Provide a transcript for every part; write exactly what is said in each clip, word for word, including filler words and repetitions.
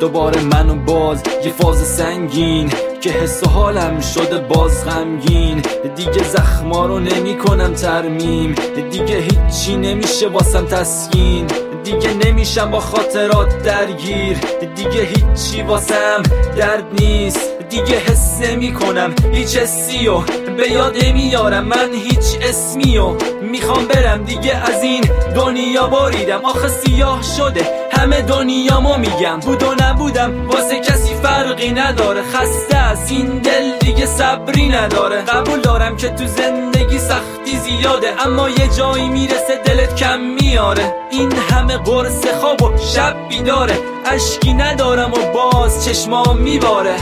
دوباره من و باز یه فاز سنگین که حس و حالم شده باز غمگین. دیگه زخما رو نمی کنم ترمیم، دیگه هیچی نمیشه واسم تسکین. دیگه نمیشم با خاطرات درگیر، دیگه هیچی واسم درد نیست. دیگه حس نمی کنم هیچ حسیو، به یاد نمیارم من هیچ اسمیو. میخوام برم دیگه از این دنیا بریدم، آخه سیاه شده همه دنیامو میگم. بود و نبودم واسه کسی فرقی نداره، خسته از این دل دیگه صبری نداره. قبول دارم که تو زندگی سختی زیاده، اما یه جایی میرسه دلت کم میاره. این همه قرص خواب و شب بیداره، اشکی ندارم و باز چشمام میباره.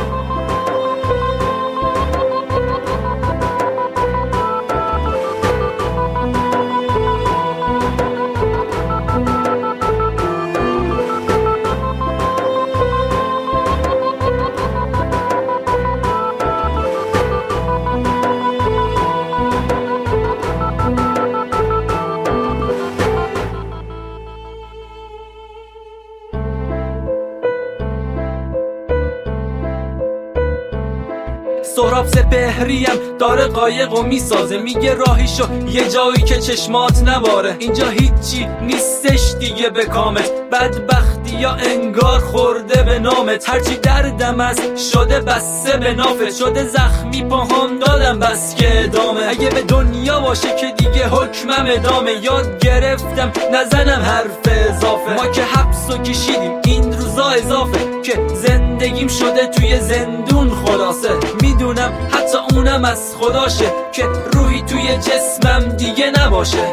سهراب سپهریم داره قایقو میسازه، میگه راهیشو یه جایی که چشمات نباره. اینجا هیچی نیستش دیگه به کامت، بدبختی یا انگار خورده به نامت. هرچی دردم از شده بسته به نافت، شده زخمی پاهام دادم بس که ادامه. اگه به دنیا باشه که دیگه حکمم ادامه، یاد گرفتم نزنم حرف اضافه. ما که حبسو کشیدیم این روزا اضافه، که زندگیم شده توی زندون خلاصه. میدونم حتی اونم از خداشه که روحی توی جسمم دیگه نباشه.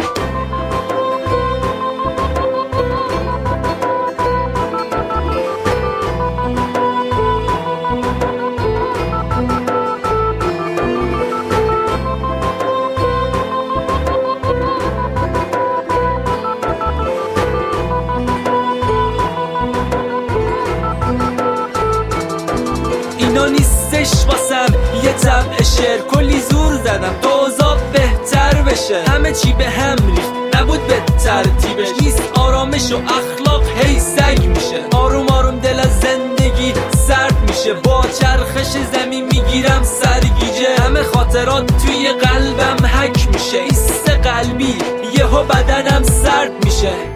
اینا نیستش واسم یه طبع شعر، کلی زور زدم دوزا بهتر بشه. همه چی به هم ریخت نبود به ترتیبش، نیست آرامش و اخلاق هی سگ میشه. آروم آروم دل از زندگی سرد میشه، با چرخش زمین میگیرم سرگیجه. همه خاطرات توی قلبم حک میشه، ایست قلبی یهو بدنم سرد میشه.